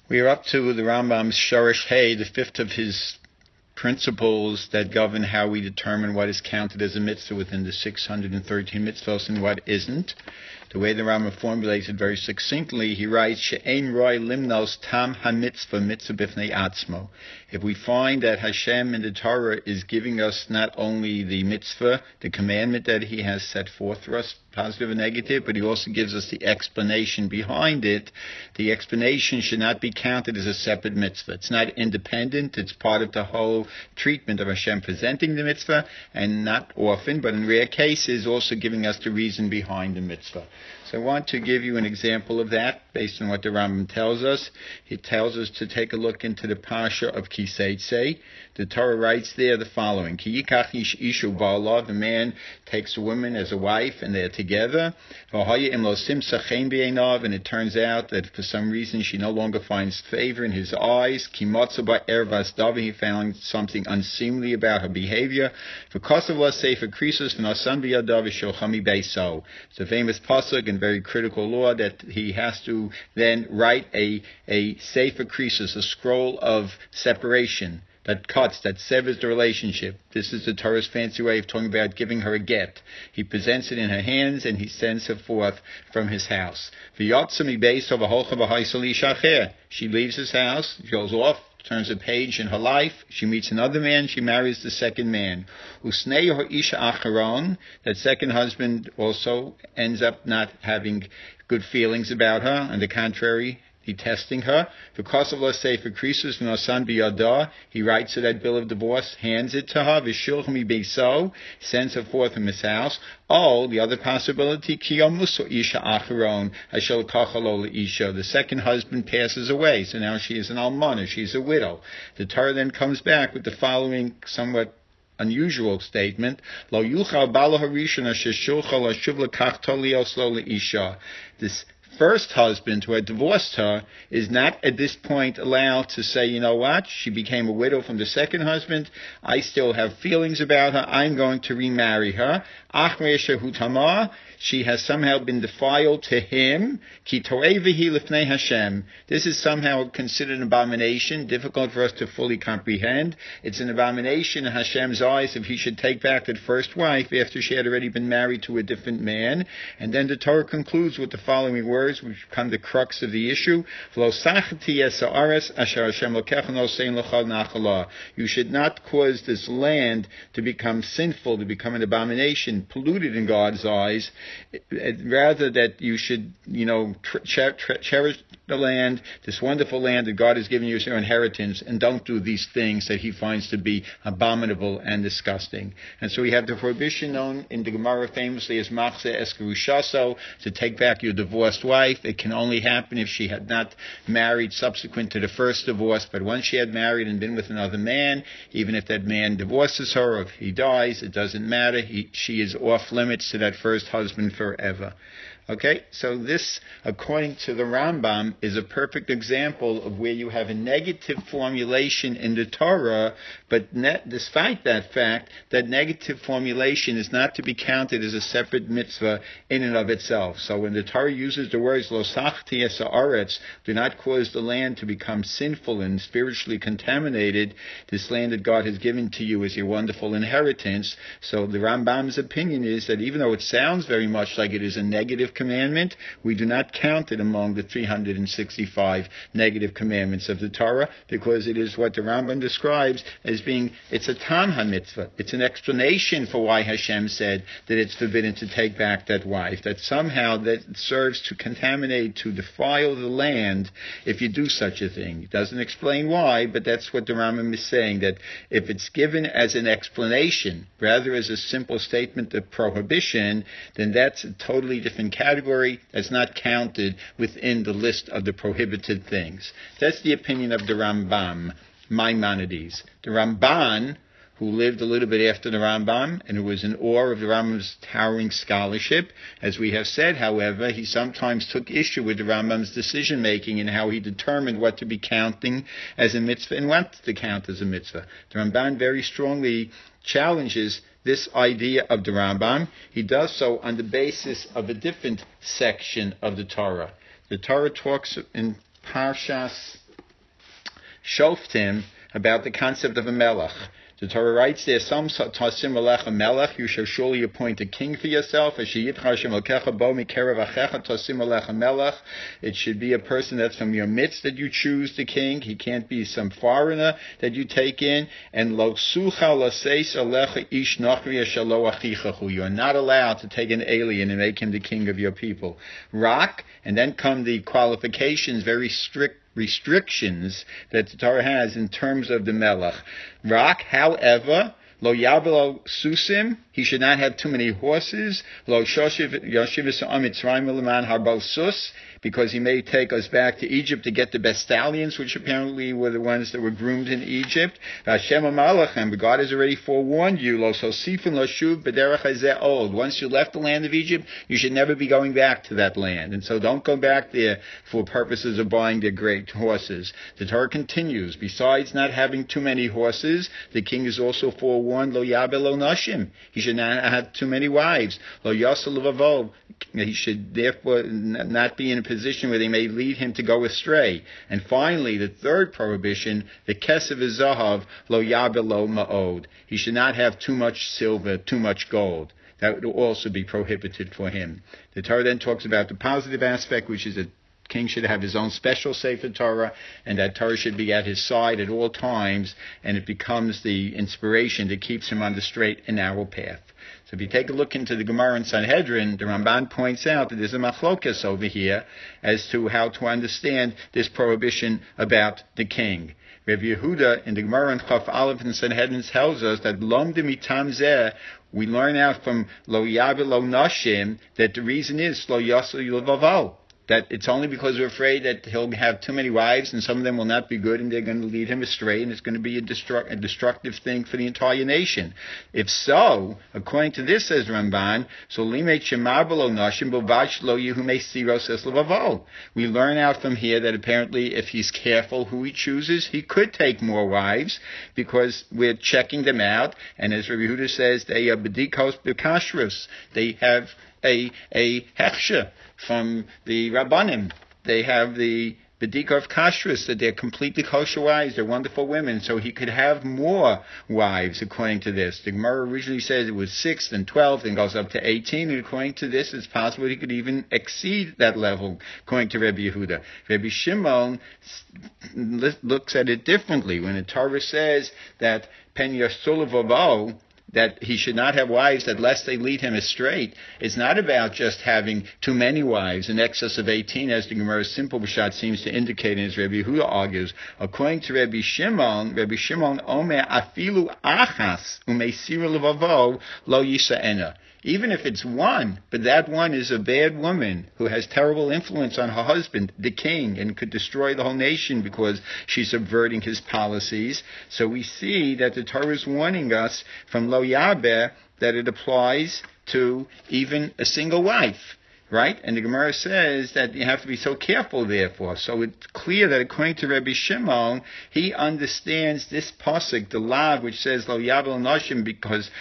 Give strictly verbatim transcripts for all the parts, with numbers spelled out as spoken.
We are up to the Rambam's Shorish Hay, the fifth of his principles that govern how we determine what is counted as a mitzvah within the six hundred thirteen mitzvahs and what isn't. The way the Rambam formulates it very succinctly, he writes, She'ein roi limnos tam ha-mitzvah mitzvah bifnei atzmo. If we find that Hashem in the Torah is giving us not only the mitzvah, the commandment that he has set forth for us, positive and negative, but he also gives us the explanation behind it, the explanation should not be counted as a separate mitzvah. It's not independent, it's part of the whole treatment of Hashem presenting the mitzvah, and not often, but in rare cases, also giving us the reason behind the mitzvah. So I want to give you an example of that based on what the Rambam tells us. He tells us to take a look into the Parsha of Kiseitse. The Torah writes there the following: Ki yikach ish ishu ba'alav, the man takes a woman as a wife and they're together. V'haya im lo simsa chen b'einav, and it turns out that for some reason she no longer finds favor in his eyes. Ki motza ba'er vasdavi, he found something unseemly about her behavior. V'kosav la sefer krisus v'nasan b'yadav v'shochami beiso. It's a famous pasuk and very critical law that he has to then write a, a sefer krisus, a scroll of separation that cuts, that severs the relationship. This is the Torah's fancy way of talking about giving her a get. He presents it in her hands and he sends her forth from his house. She leaves his house, goes off, turns a page in her life, she meets another man, she marries the second man. That second husband also ends up not having good feelings about her, on the contrary, detesting her. Because of, let's say, for Krisus v'nasan b'yada, he writes her that bill of divorce, hands it to her, v'shulchmi beiso, sends her forth from his house. Oh, the other possibility, kiyamuso isha acharon, hashel kachalo isha, the second husband passes away, so now she is an almana, she's a widow. The Torah then comes back with the following somewhat unusual statement: Lo yuchal bala harishon asher shulchal ashuv lekach tolios lo leisha. This first husband who had divorced her is not at this point allowed to say, you know what, she became a widow from the second husband, I still have feelings about her, I'm going to remarry her. She has somehow been defiled to him. This is somehow considered an abomination, difficult for us to fully comprehend. It's an abomination in Hashem's eyes if he should take back that first wife after she had already been married to a different man. And then the Torah concludes with the following words, which become the crux of the issue. You should not cause this land to become sinful, to become an abomination, polluted in God's eyes. Rather that you should, you know, cher- cherish the land, this wonderful land that God has given you as your inheritance, and don't do these things that he finds to be abominable and disgusting. And so we have the prohibition known in the Gemara famously as machze eskerushaso, to take back your divorced wife. It can only happen if she had not married subsequent to the first divorce, but once she had married and been with another man, even if that man divorces her or if he dies, it doesn't matter. He, she is off limits to that first husband forever. Okay, so this, according to the Rambam, is a perfect example of where you have a negative formulation in the Torah, but net, despite that fact, that negative formulation is not to be counted as a separate mitzvah in and of itself. So when the Torah uses the words, Lo sachti es haaretz, do not cause the land to become sinful and spiritually contaminated, this land that God has given to you as your wonderful inheritance. So the Rambam's opinion is that even though it sounds very much like it is a negative commandment, we do not count it among the three hundred sixty-five negative commandments of the Torah, because it is what the Rambam describes as being, it's a tam ha-mitzvah. It's an explanation for why Hashem said that it's forbidden to take back that wife, that somehow that serves to contaminate, to defile the land if you do such a thing. It doesn't explain why, but that's what the Rambam is saying, that if it's given as an explanation, rather as a simple statement of prohibition, then that's a totally different category. category that's not counted within the list of the prohibited things. That's the opinion of the Rambam, Maimonides. The Ramban, who lived a little bit after the Rambam and who was in awe of the Rambam's towering scholarship, as we have said, however, he sometimes took issue with the Rambam's decision-making and how he determined what to be counting as a mitzvah and what to count as a mitzvah. The Ramban very strongly challenges this idea of the Rambam. He does so on the basis of a different section of the Torah. The Torah talks in Parshas Shoftim about the concept of a melech. The Torah writes there, "Some tasim alech a melech. You shall surely appoint a king for yourself. It should be a person that's from your midst that you choose the king. He can't be some foreigner that you take in. And lo sucha laseis alecha ish nachriya shalo achichachu. You are not allowed to take an alien and make him the king of your people. Rak, and then come the qualifications, very strict restrictions that the Torah has in terms of the melech. Rak, however, lo yabelo susim, he should not have too many horses. Lo yoshiv mitzrayim leman harbal sus, because he may take us back to Egypt to get the best stallions, which apparently were the ones that were groomed in Egypt. Hashem amalachem, but God has already forewarned you. Lo sosifin lo shuv b'derech hazeh old. Once you left the land of Egypt, you should never be going back to that land, and so don't go back there for purposes of buying the great horses. The Torah continues. Besides not having too many horses, the king is also forewarned. Lo yabel lo nashim. He should not have too many wives. Lo yasel levavo. He should therefore not be in a position where they may lead him to go astray. And finally, the third prohibition, the kesef zahav lo yabel lo ma'od. He should not have too much silver, too much gold. That would also be prohibited for him. The Torah then talks about the positive aspect, which is that king should have his own special Sefer Torah, and that Torah should be at his side at all times, and it becomes the inspiration that keeps him on the straight and narrow path. So if you take a look into the Gemara in Sanhedrin, the Ramban points out that there's a machlokas over here as to how to understand this prohibition about the king. Rav Yehuda in the Gemara in Chaf Aleph in Sanhedrin tells us that lom de mitam zeh, we learn out from lo yabe lo nashim that the reason is lo yasu yilvavau, that it's only because we're afraid that he'll have too many wives and some of them will not be good and they're going to lead him astray and it's going to be a, destruct, a destructive thing for the entire nation. If so, according to this, says Ramban, so limet shemar b'lo nashim b'vash lo yehume siros es levavo. We learn out from here that apparently if he's careful who he chooses, he could take more wives because we're checking them out. And as Rabbi Yehuda says, they are bedikos b'kashrus. They have a a hechsher from the Rabbanim. They have the Bedika of Kashrus, that they're completely kosher wives, they're wonderful women, so he could have more wives according to this. The Gemara originally says it was six, then twelve, then goes up to eighteen, and according to this, it's possible he could even exceed that level, according to Rabbi Yehuda. Rabbi Shimon looks at it differently. When the Torah says that Pen Yasulevavo, that he should not have wives that lest they lead him astray, it's not about just having too many wives, in excess of eighteen, as the Gemara's simple Pshat seems to indicate, and as Rabbi Yehuda argues. According to Rabbi Shimon, Rabbi Shimon omer afilu achas umeisira levavo lo yisa'ena. Even if it's one, but that one is a bad woman who has terrible influence on her husband, the king, and could destroy the whole nation because she's subverting his policies. So we see that the Torah is warning us from Lo Yabeh that it applies to even a single wife. Right? And the Gemara says that you have to be so careful, therefore. So it's clear that according to Rabbi Shimon, he understands this pasuk, the lav, which says Lo Yabel Nashim, because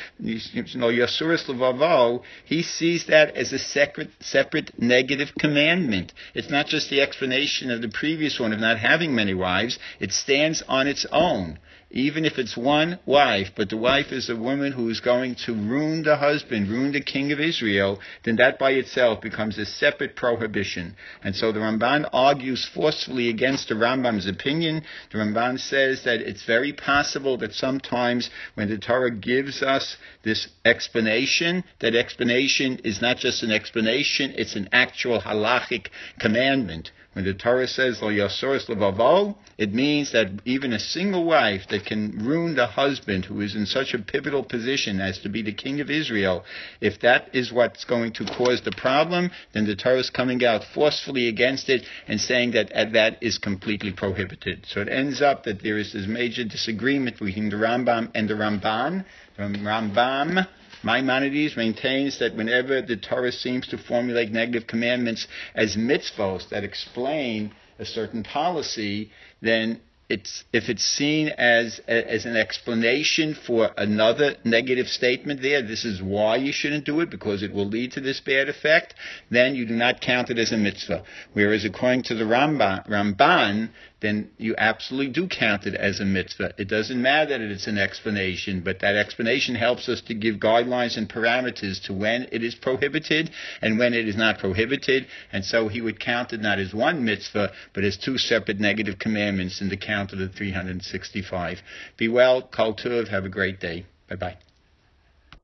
Lo Yasuris Levavo, he sees that as a separate, separate negative commandment. It's not just the explanation of the previous one of not having many wives. It stands on its own. Even if it's one wife, but the wife is a woman who is going to ruin the husband, ruin the king of Israel, then that by itself becomes a separate prohibition. And so the Ramban argues forcefully against the Rambam's opinion. The Ramban says that it's very possible that sometimes when the Torah gives us this explanation, that explanation is not just an explanation, it's an actual halachic commandment. When the Torah says, Lo Yasoris Levavo, it means that even a single wife that can ruin the husband who is in such a pivotal position as to be the king of Israel, if that is what's going to cause the problem, then the Torah is coming out forcefully against it and saying that that is completely prohibited. So it ends up that there is this major disagreement between the Rambam and the Ramban. The Rambam, Maimonides, maintains that whenever the Torah seems to formulate negative commandments as mitzvos that explain a certain policy, then it's, if it's seen as as an explanation for another negative statement there, this is why you shouldn't do it, because it will lead to this bad effect, then you do not count it as a mitzvah. Whereas according to the Ramban, Ramban then you absolutely do count it as a mitzvah. It doesn't matter that it's an explanation, but that explanation helps us to give guidelines and parameters to when it is prohibited and when it is not prohibited. And so he would count it not as one mitzvah, but as two separate negative commandments in the count of the three hundred sixty-five. Be well, Kol Tuv, have a great day. Bye-bye.